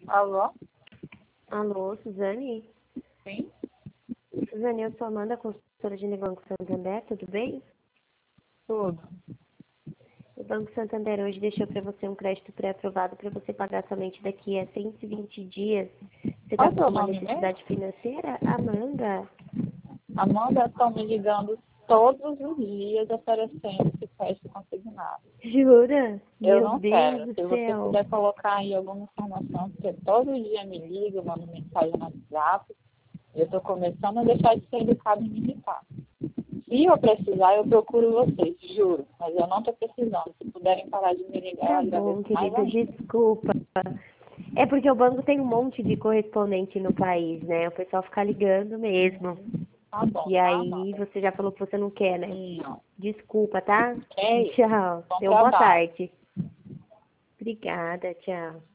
Alô? Alô, Suzane? Sim? Suzane, eu sou Amanda, consultora de negócio do Banco Santander, tudo bem? Tudo. O Banco Santander hoje deixou para você um crédito pré-aprovado para você pagar somente daqui a 120 dias. Você Qual está é o com seu alguma nome mesmo? necessidade financeira? Amanda? Amanda, estão me ligando todos os dias oferecendo esse crédito consignado. Jura? Eu Meu não Deus quero. do Se você céu. puder colocar aí alguma informação, porque todo dia me liga, manda mensagem no WhatsApp, eu estou começando a deixar de ser educado e me irritar. Se eu precisar, eu procuro vocês, juro. Mas eu não estou precisando. Se puderem parar de me ligar, eu Tá agradeço bom, mais querida, ainda. desculpa. É porque o banco tem um monte de correspondente no país, né? O pessoal fica ligando mesmo. Tá bom, E tá, aí Amanda? você já falou que você não quer, né? Não. Desculpa, tá? É isso. Tchau. Bom Tenha uma boa trabalho. tarde. Obrigada, tchau.